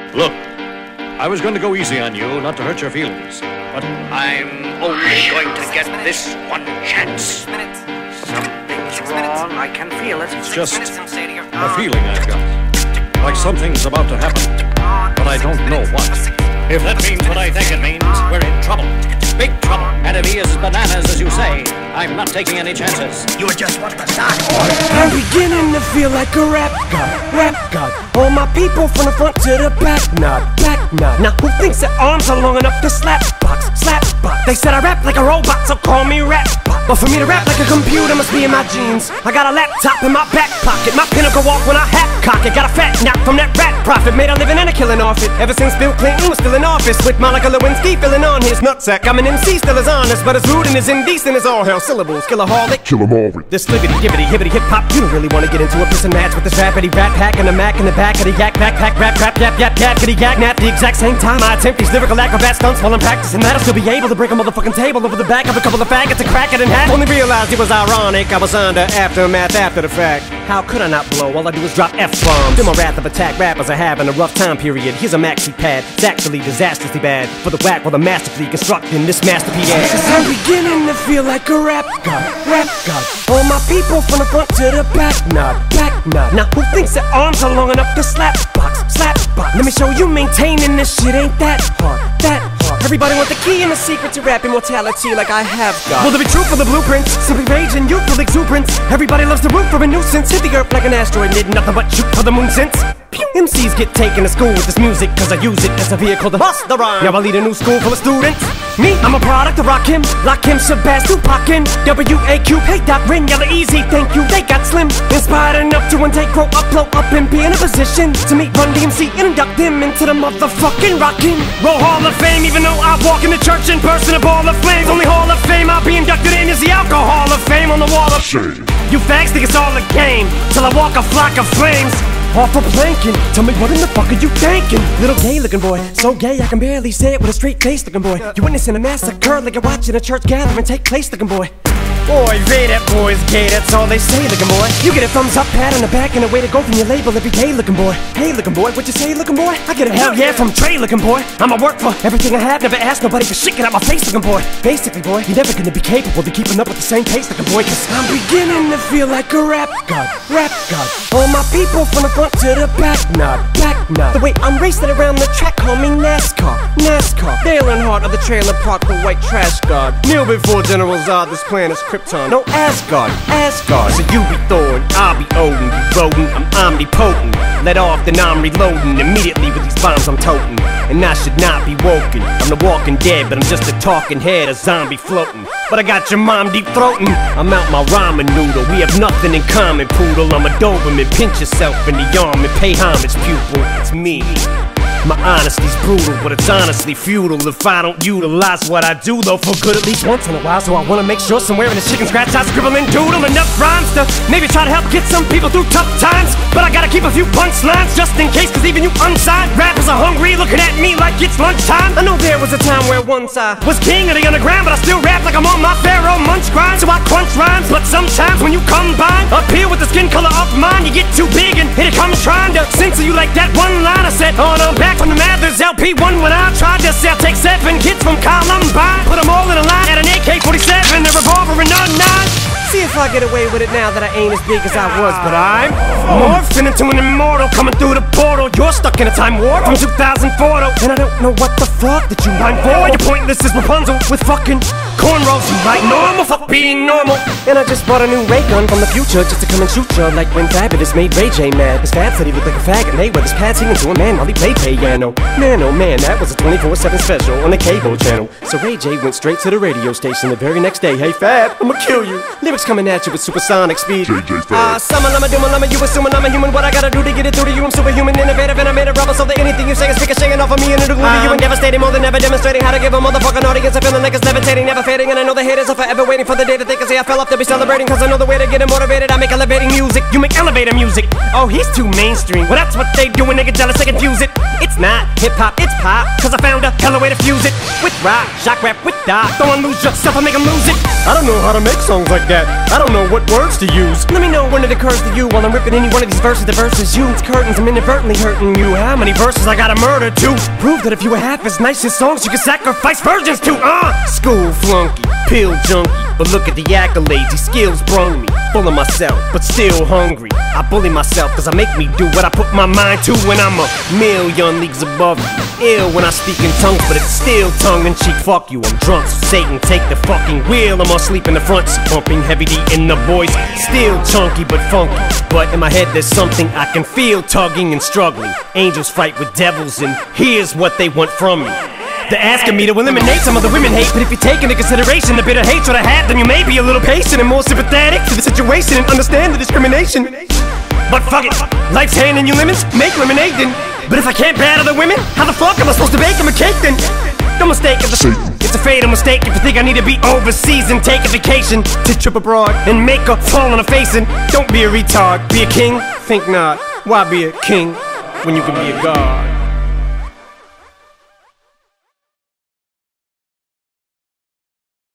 Look, I was going to go easy on you, not to hurt your feelings, but I'm only going to get this one chance. Something's wrong, I can feel it. It's just a feeling I've got. Like something's about to happen, but I don't know what. If that means what I think it means, we're in trouble. Big trouble. And if he is bananas, as you say, I'm not taking any chances. You just want the start. I'm beginning to feel like a rap god. All my people from the front to the back nod. Now who thinks their arms are long enough to slap box? They said I rap like a robot, so call me rap bot. But for me to rap like a computer must be in my genes. I got a laptop in my back pocket, my pinnacle walk when I hat cock it. Got a fat knock from that rat profit, made a living and a killing off it. Ever since Bill Clinton was still in office, with Monica Lewinsky filling on his nutsack. I'm an MC, still as honest, but as rude and as indecent as all hell. Syllables, killaholic, kill 'em all with this libbity, gibbity, hibbity, hip hop. You don't really wanna get into a piss and match with this rappity rat pack and a Mac in the back of the yak backpack, rap, yap, kitty yak, nap. The exact same time I attempt these lyrical acrobat stunts while I'm practicing that, I'll still be able to break a motherfucking table over the back of a couple of faggots and crack it in half. Only realized it was ironic, I was under aftermath after the fact. How could I not blow? All I do is drop F-bombs. Feel my wrath of attack rappers are having a rough time period. Here's a maxi pad, it's actually disastrously bad for the whack while the masterfully constructing this masterpiece. Cause I'm beginning to feel like a rap god. All my people from the front to the back nod. Now who thinks their arms are long enough to slap box? Let me show you maintaining this shit ain't that hard. Everybody want the key and the secret to rap immortality like I have got. Will there be truth for the blueprints? Simply rage and youthful exuberance. Everybody loves to root for a nuisance. Hit the earth like an asteroid, did nothing but shoot for the moon since. MCs get taken to school with this music, cause I use it as a vehicle to bust the rhyme. Now I lead a new school full of students. Me, I'm a product of Rakim, Shabazz, Tupac, W.A.Q. Hey Doc, Rin, Yella Easy, thank you, they got slim. Inspired enough to one day grow up, blow up and be in a position to meet Run DMC and induct them into the motherfucking Rockin' Roll Hall of Fame. Even though I walk in the church in person, a ball of flames. Only Hall of Fame I'll be inducted in is the Alcohol of Fame on the wall of shame. You fags think it's all a game till I walk a flock of flames off a planking. Tell me what in the fuck are you thinking? Little gay looking boy, so gay I can barely say it with a straight face looking boy. You witnessing a massacre like you're watching a church gathering take place looking boy. Boy, Ray, that boy's gay, that's all they say looking boy. You get a thumbs up, pat on the back, and a way to go from your label every day looking boy. Hey looking boy, what you say looking boy? I get a hell yeah from Trey looking boy. I'ma work for everything I have, never ask nobody for shit, get out my face looking boy. Basically boy, you're never gonna be capable of keeping up with the same pace looking boy, cause I'm beginning to feel like a rap god. All my people from the front to the back nod. The way I'm racing around the track, call me NASCAR. Dale Earnhardt of the trailer park, the white trash god. Kneel before General Zod, this planet's Krypton. No Asgard. So you be Thor and I'll be Odin. You rodent, I'm omnipotent. Let off, then I'm reloading. Immediately with these bombs I'm toting. And I should not be woken. I'm the walking dead, but I'm just a talking head, a zombie floating. But I got your mom deep throating. I'm out my ramen noodle. We have nothing in common, poodle. I'm a Doberman. Pinch yourself in the arm and pay homage, pupil. It's me. My honesty's brutal, but it's honestly futile if I don't utilize what I do, though, for good at least once in a while. So I wanna make sure somewhere in the chicken scratch I scribble and doodle enough rhymes to maybe try to help get some people through tough times. But I gotta keep a few punchlines just in case, cause even you unsigned rappers are hungry, looking at me like it's lunchtime. I know there was a time where once I was king of the underground, but I still rap like I'm on my Pharaoh munch grind. So I crunch rhymes, but sometimes when you combine up here with the skin color of mine, you get too big and here it comes trying to censor you like that one line I said on I'm back from the Mathers LP1 when I tried to sell. Take 7 kids from Columbine, put them all in a line at an AK-47, a revolver and a 9. See if I get away with it now that I ain't as big as I was, but I'm morphing into an immortal coming through the portal. You're stuck in a time warp from 2004 though, and I don't know what the fuck that you mind for. You're pointless as Rapunzel with fucking cornrows. You like normal, fuck being normal. And I just bought a new ray gun from the future just to come and shoot ya like when Fabulous made Ray J mad. His Fab said he looked like a faggot, Mayweather's pad singing to a man while he played piano. Man, oh man, that was a 24/7 special on the cable channel. So Ray J went straight to the radio station the very next day. Hey Fab, I'ma kill you. Lyrics coming at you with supersonic speed. Summer, lama, you assuming I'm a human. What I gotta do to get it through to you? I'm superhuman, innovative, and I made a rubber so that anything you say is ricocheting off of me and it'll glue to you and devastating more than ever, demonstrating how to give a motherfucking audience a feeling like it's levitating, never fading. And I know the haters are forever waiting for the day that they can say I fell off. They'll be celebrating cause I know the way to get them motivated. I make elevating music, you make elevator music. Oh, he's too mainstream. Well, that's what they do when they get jealous, they confuse it. It's not hip-hop, it's pop, cause I found a hella way to fuse it with rock, shock rap, with dot. Don't wanna lose yourself, I make them lose it. I don't know how to make songs like that. I don't know what words to use. Let me know when it occurs to you while I'm ripping any one of these verses. The verses use curtains, I'm inadvertently hurting you. How many verses I gotta murder to prove that if you were half as nice as songs you could sacrifice virgins to? School flunky, pill junkie, but look at the accolades, these skills brung me. Full of myself, but still hungry. I bully myself cause I make me do what I put my mind to when I'm a million leagues above you. Ill when I speak in tongues, but it's still tongue-in-cheek. Fuck you, I'm drunk, so Satan take the fucking wheel. I'm asleep in the front seat, pumping heavy D in the voice. Still chunky but funky, but in my head there's something I can feel tugging and struggling. Angels fight with devils and here's what they want from me. They're asking me to eliminate some of the women hate, but if you take into consideration the bitter hatred I have, then you may be a little patient and more sympathetic to the situation and understand the discrimination. But fuck it, life's handing you lemons, make lemonade then. But if I can't battle the women, how the fuck am I supposed to bake them a cake then? Don't mistake it, it's a fatal mistake if you think I need to be overseas and take a vacation to trip abroad and make her fall on her face. And don't be a retard, be a king, think not. Why be a king when you can be a god?